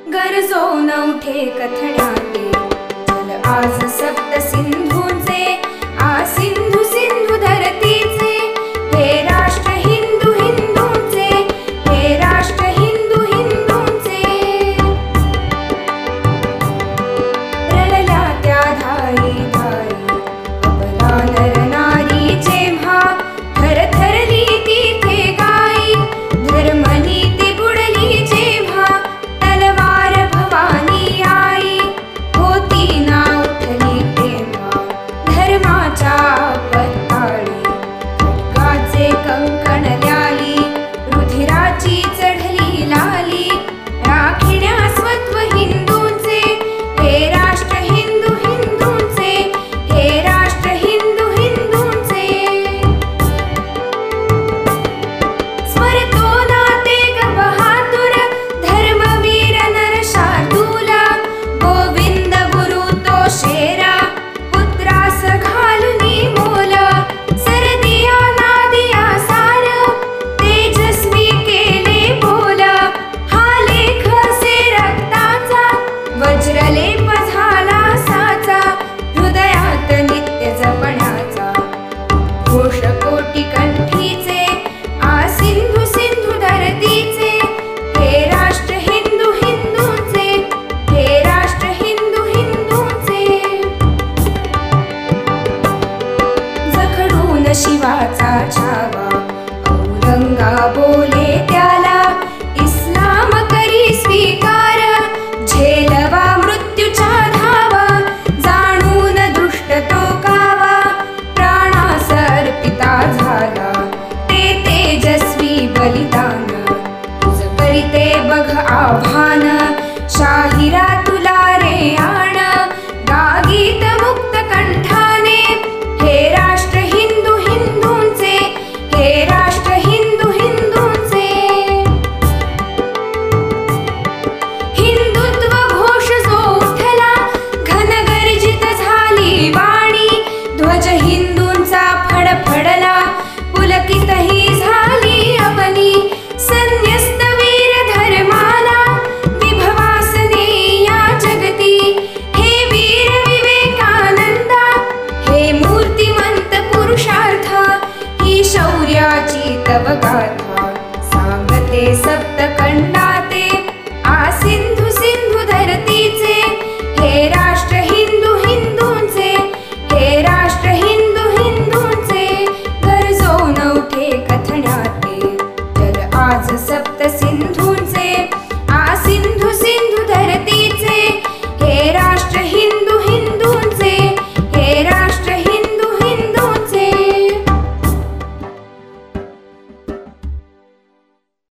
गरजोन उठे कथण्याते जल आज सप्त सिंधूंचे आ सिंधू सिंधू धरतीचे हे राष्ट्र हिंदू हिंदूंचे हे राष्ट्र हिंदू हिंदूंचे रडल्या त्या धाई धाई अबला नर नारी जेव्हा थरथरली तिथे गाई धर्मनीती बुडली जेव्हा तलवार भवानी आई होती ना उठली तेव्हा धर्माच्या पत्ताळी खड्गाचे कंकण ल्याली रुधिराची चढली लाली राखिण्या स्वत्व हिंदूंचे हे राष्ट्र हिंदू हिंदूंचे हे राष्ट्र हिंदू हिंदूंचे स्वरतो नाते ग बहादुर धर्मवीर नरशार्दूला गोविंद गुरु तो शेरा पुत्रास घालुनी मोल सरदिया नादिया सार तेजस्वी केले बोल हा लेख से रक्ताचा वज्रलेप झाला साचा हृदयात नित्य जपण्याचा घोष कोटी कंठीचे आ सिंधू सिंधू धरतीचे हे राष्ट्र हिंदू हिंदूंचे हे राष्ट्र हिंदू हिंदूंचे जखडून शिवाचा छावा औरंगा बोले त्याला इस्लाम करी स्वीकार झेलवा मृत्यूच्या धावा जाणून दुष्ट तो कावा प्राणास अर्पिता झाला ते तेजस्वी बलिदान तुझ करीते बघ आव्हान शाहिरा तुला रे आण गागीत मुक्त कंठाने हे राष्ट्र हिंदू हिंदूंचे हे राष्ट्र हिंदू हिंदूंचे हिंदुत्व घोष जो उठला घनगर्जित झाली वाणी ध्वज हिंदूंचा फडफडला पुलकित ही झाली अवनी संन्यस्त वीर धर्माला विभवासने या जगती हे वीर विवेकानंदा हे मूर्तिमंत पुरुषार्थ ही शौर्याची तव गाथा सांगते सप्तकंडाते आ सिंधू सिंधू धरतीचे हे राष्ट्र हिंदू हिंदूंचे हे राष्ट्र हिंदू हिंदूंचे गरजोन उठे कथण्याते जल आज सप्त सिंधू